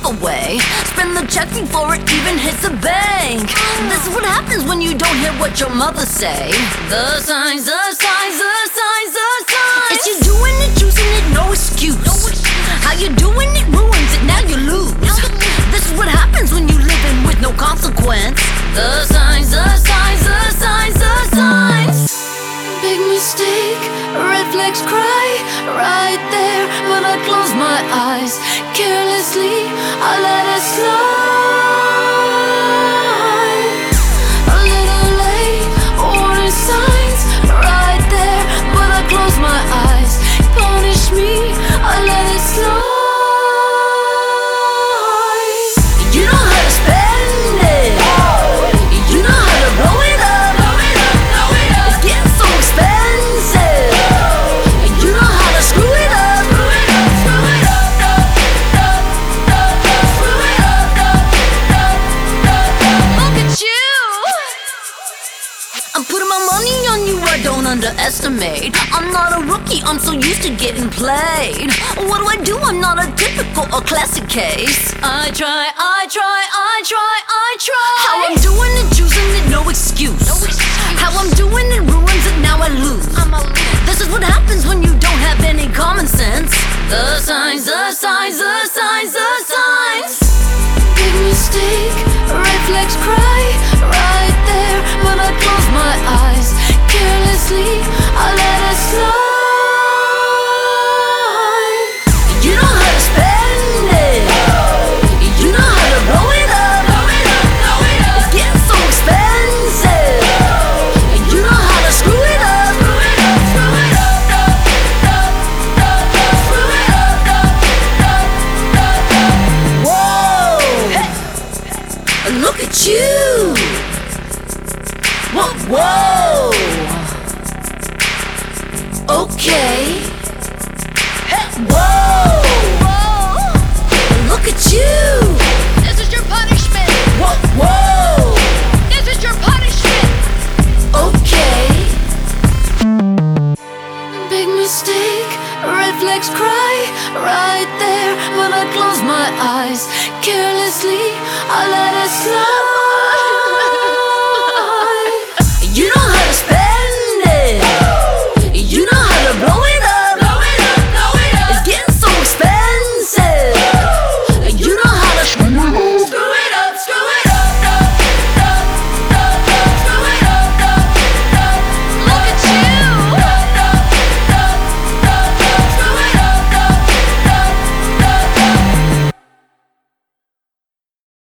love away. Spend the check before it even hits the bank. This is what happens when you don't hear what your mother say. The signs, the signs, the signs, the signs. It's you doing it, choosing it, no excuse. How you doing it ruins it, now you lose. This is what happens when you living with no consequence. The signs, the signs, the signs, the signs. Big mistake, red flags cry right there. But I close my eyes carelessly, I let it slide. A little late, warning signs right there. But I close my eyes, punish me, I let it slide. You know how to spend it, you know how to blow it up. It's getting so expensive, you know how to screw it up. Look at you, I'm putting my money on you, I don't underestimate. I'm not a rookie, I'm so used to getting played. What do? I'm not a typical or classic case. I try, I try, I try, I try. How I'm doing it, choosing it, no excuse. How I'm doing it ruins it, now I lose. This is what happens when you don't have any common sense. The signs, the signs, the signs, the signs. Big mistake, red flags cry right there. But I close my eyes carelessly, I let it slide. You know how to spend it, you know how to blow it up. It's getting so expensive, you know how to screw it up. Whoa, hey. Look at you. Whoa, whoa. Okay. Hey, whoa. Look at you. This is your punishment. Whoa, whoa. This is your punishment. Okay. Big mistake, red flags cry right there. But I close my eyes carelessly, I let it slide.